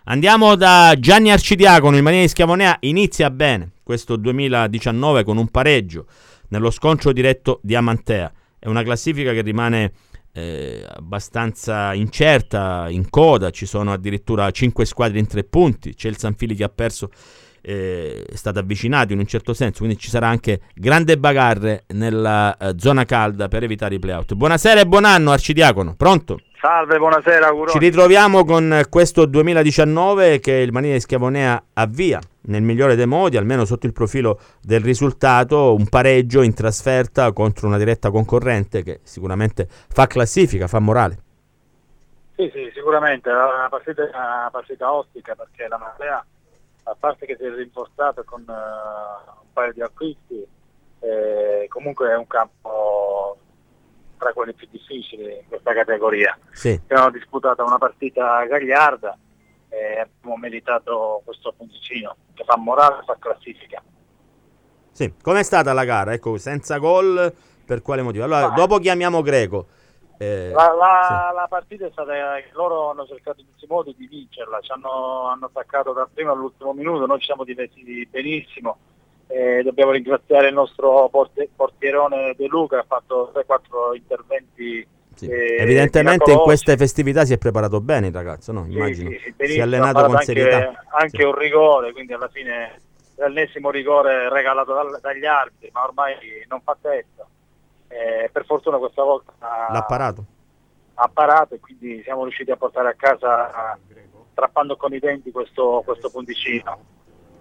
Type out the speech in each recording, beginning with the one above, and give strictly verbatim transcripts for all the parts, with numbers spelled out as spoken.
Andiamo da Gianni Arcidiacono. Il Marina di Schiavonea inizia bene questo duemiladiciannove con un pareggio nello scontro diretto di Amantea. È una classifica che rimane eh, abbastanza incerta, in coda. Ci sono addirittura cinque squadre in tre punti. C'è il Sanfili che ha perso, eh, è stato avvicinato in un certo senso, quindi ci sarà anche grande bagarre nella eh, zona calda per evitare i playout. Buonasera e buon anno Arcidiacono, pronto? Salve, buonasera Curoni. Ci ritroviamo con questo duemiladiciannove che il Marina di Schiavonea avvia nel migliore dei modi, almeno sotto il profilo del risultato, un pareggio in trasferta contro una diretta concorrente che sicuramente fa classifica, fa morale. Sì, sì, sicuramente, è una partita, una partita ostica perché la Marea, a parte che si è rinforzata con uh, un paio di acquisti, eh, comunque è un campo tra quelli più difficili in questa categoria. Sì. Abbiamo disputato una partita gagliarda e abbiamo meritato questo punticino che fa morale e fa classifica. Sì, com'è stata la gara? Ecco, senza gol, per quale motivo? Allora, ah. dopo chiamiamo Greco. Eh, la, la, sì. la partita è stata, loro hanno cercato in tutti i modi di vincerla, ci hanno, hanno attaccato dal primo all'ultimo minuto, noi ci siamo difesi benissimo. Eh, dobbiamo ringraziare il nostro porti- portierone De Luca, che ha fatto tre quattro interventi. Sì. Eh, Evidentemente in queste festività si è preparato bene il ragazzo, no? Immagino. Sì, sì, si è allenato con anche, serietà. Anche sì. un rigore, quindi alla fine l'ennesimo rigore regalato dal, dagli arbitri, ma ormai non fa testa. Eh, per fortuna questa volta l'ha parato. ha parato e quindi siamo riusciti a portare a casa, strappando con i denti questo, questo punticino.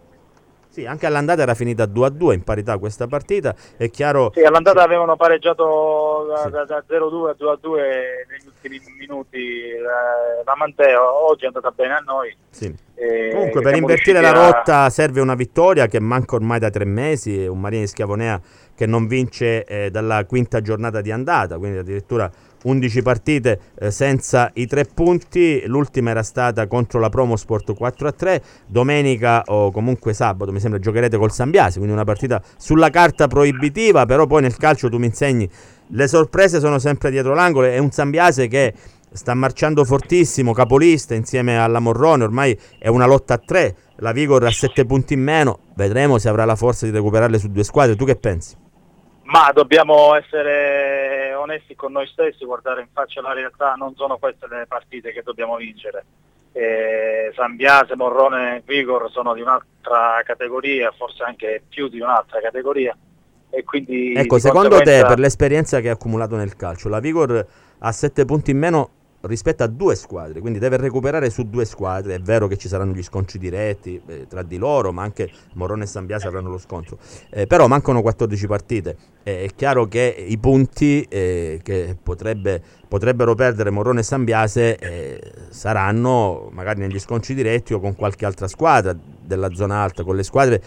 Sì, anche all'andata era finita due a due in parità questa partita, è chiaro. Sì, all'andata avevano pareggiato da, sì. da, da zero a due a due a due negli ultimi minuti la, la Manteo, oggi è andata bene a noi. Sì. E comunque per invertire la rotta a... serve una vittoria che manca ormai da tre mesi, un Marina di Schiavonea che non vince eh, dalla quinta giornata di andata, quindi addirittura undici partite eh, senza i tre punti. L'ultima era stata contro la Promosport quattro a tre. Domenica o comunque sabato mi sembra giocherete col Sambiase, quindi una partita sulla carta proibitiva, però poi nel calcio tu mi insegni le sorprese sono sempre dietro l'angolo. È un Sambiase che sta marciando fortissimo, capolista insieme alla Morrone, ormai è una lotta a tre. La Vigor ha sette punti in meno, vedremo se avrà la forza di recuperarle su due squadre. Tu che pensi? Ma dobbiamo essere onesti con noi stessi, guardare in faccia la realtà, non sono queste le partite che dobbiamo vincere. Eh, Sambiase, Morrone, Vigor sono di un'altra categoria, forse anche più di un'altra categoria. E quindi ecco, secondo conseguenza... te, per l'esperienza che hai accumulato nel calcio, la Vigor ha sette punti in meno rispetto a due squadre, quindi deve recuperare su due squadre. È vero che ci saranno gli scontri diretti eh, tra di loro, ma anche Morone e Sambiase avranno lo scontro, eh, però mancano quattordici partite. Eh, è chiaro che i punti eh, che potrebbe, potrebbero perdere Morone e Sambiase eh, saranno magari negli scontri diretti o con qualche altra squadra della zona alta. Con le squadre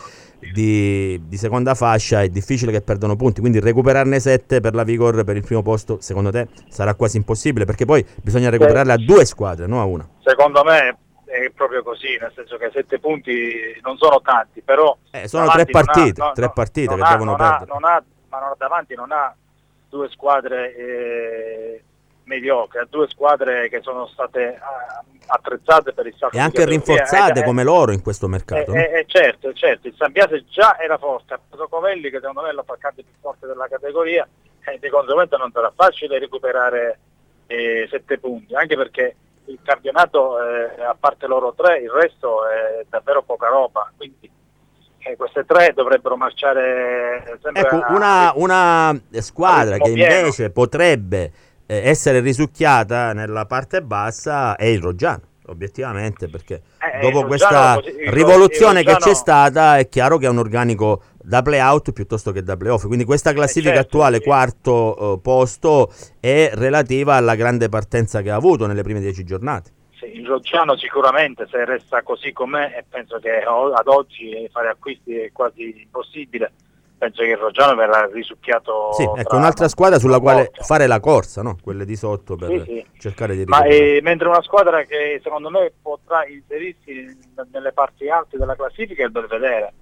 Di, di seconda fascia è difficile che perdano punti, quindi recuperarne sette per la Vigor per il primo posto secondo te sarà quasi impossibile, perché poi bisogna recuperarle a due squadre, non a una. Secondo me è proprio così, nel senso che sette punti non sono tanti, però eh, sono tre partite, ha, no, tre no, partite che ha, devono non perdere ha, non ha, ma non, davanti non ha due squadre eh, mediocre, ha due squadre che sono state attrezzate per il salto e anche rinforzate eh, come eh, loro in questo mercato. Eh, no? eh, certo, certo, il Sambiase già era forte, ha preso Covelli che secondo me è l'attaccante più forte della categoria e di conseguenza non sarà facile recuperare eh, sette punti, anche perché il campionato, eh, a parte loro tre, il resto è davvero poca roba, quindi eh, queste tre dovrebbero marciare sempre. Ecco, a, una, a, una squadra che pieno. invece potrebbe eh, essere risucchiata nella parte bassa è il Roggiano, obiettivamente, perché eh, dopo Roggiano, questa così, rivoluzione Roggiano... che c'è stata è chiaro che è un organico da play-out piuttosto che da play-off, quindi questa classifica eh certo, attuale, sì. quarto uh, posto, è relativa alla grande partenza che ha avuto nelle prime dieci giornate. Sì, il Roggiano sicuramente, se resta così com'è, e penso che ad oggi fare acquisti è quasi impossibile, penso che il Roggiano verrà risucchiato. Sì, ecco, un'altra squadra sulla quale molto. fare la corsa, no? Quelle di sotto per sì, sì. cercare di Ma recuperare. eh, mentre una squadra che secondo me potrà inserirsi nelle parti alte della classifica è il Belvedere.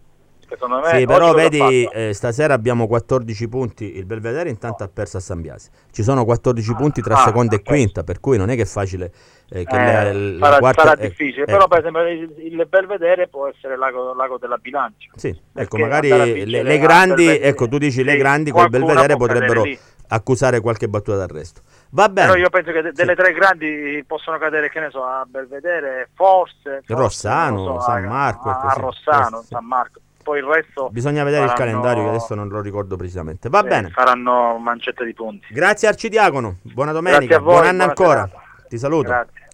secondo me sì, però oggi cosa ha vedi, fatto? eh, stasera abbiamo quattordici punti, il Belvedere intanto ha perso a San Biasi, ci sono quattordici Ah, punti tra ah, seconda e ok. quinta, per cui non è che è facile eh, che la, Eh, la sarà, quarta... sarà eh, difficile, però ecco. per esempio il, il Belvedere può essere l'ago, l'ago della bilancia, Sì, ecco, perché andare a magari le, le vincere a grandi, ecco, Belvedere, tu dici le sì, grandi col qualcuna Belvedere può cadere potrebbero lì. accusare qualche battuta d'arresto. Va Però bene. io penso che de- Sì. delle tre grandi possono cadere, che ne so, a Belvedere, forse, forse non lo Rossano, so, San a, Marco, a- ecco, a sì, Rossano, questi, sì. San Marco. Poi il resto Bisogna vedere il calendario che faranno, adesso non lo ricordo precisamente. Va eh, bene. faranno mancette di punti. Grazie Arcidiacono, buona Grazie a domenica, buon voi, anno buona ancora. serata. Ti saluto. Grazie.